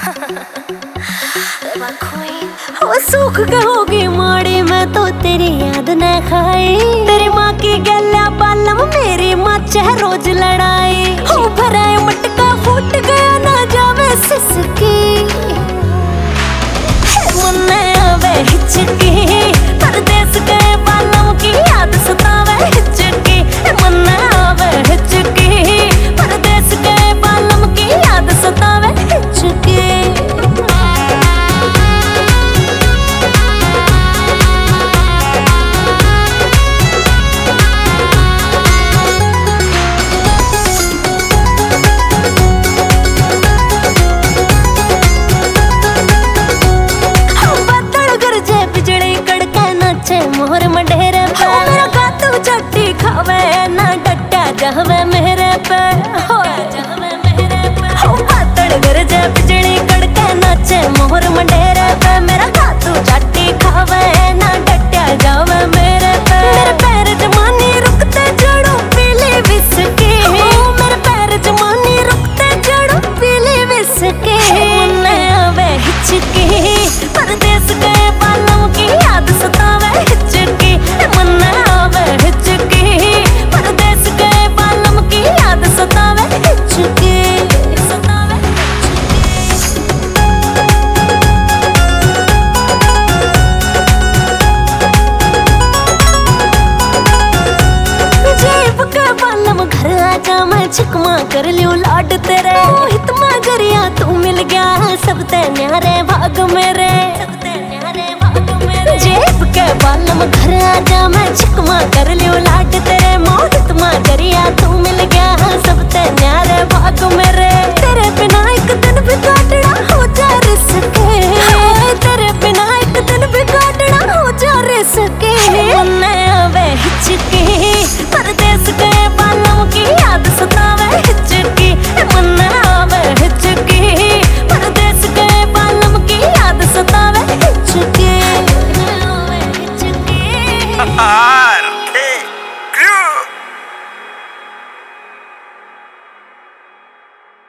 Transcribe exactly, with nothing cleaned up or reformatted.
ओ सूख के होगी माड़ी मैं तो तेरी याद न खाई। तेरी माँ की गल्या बालम मेरी माँ चाहे रोज लड़ाई। हो भरा मटका फूट गया ना जावे सिसकी। मुन्ने आवे हिचकी परदेस गए बालम की याद सतावे हिचकी। मुन्ने आवे हिचकी परदेस गए बालम की याद सतावे हिचकी। मोहर मढेरे पे मेरा कातू चट्टी खावे ना डट्टा जावे मेरे पे। हो जावे मेरे पे हो पातड़ गरजे बिजली कड़के नाचे मोहर मढेरे पे मेरा कातू चट्टी खावे ना डट्टा जावे मेरे पे। मेरे पैर जमानी रुकते जड़ों पीली विस्की। मेरे पैर जमानी रुकते जड़ों पीली विस्की। मुन्ने आवे हिचकी परदेस गए बालों की याद सतावे हिचकी। मुन्ने आवे हिचकी परदेस गए बालम की याद सतावे हिचकी। सतावे जेब के बालम घर आजा मैं छिकमा कर लियो लाड तेरे। मोहित मगरिया तू मिल गया सब ते न्यारे भाग मेरे। जेब के बालम घर आजा मैं छिकमा कर लियो लाड तेरे। मोहित मगरिया तू मिल गया सब ते न्यारे भाग मेरे। तेरे बिना एक दिन भी काटना हो जा रिसके। तेरे बिना एक दिन भी काटना हो जा रिसके। मुन्ने आवे हिचकी परदेस गए बालम की याद सतावे हिचकी। मुन्ने आवे हिचकी परदेस गए बालम की याद सतावे हिचकी। Ah!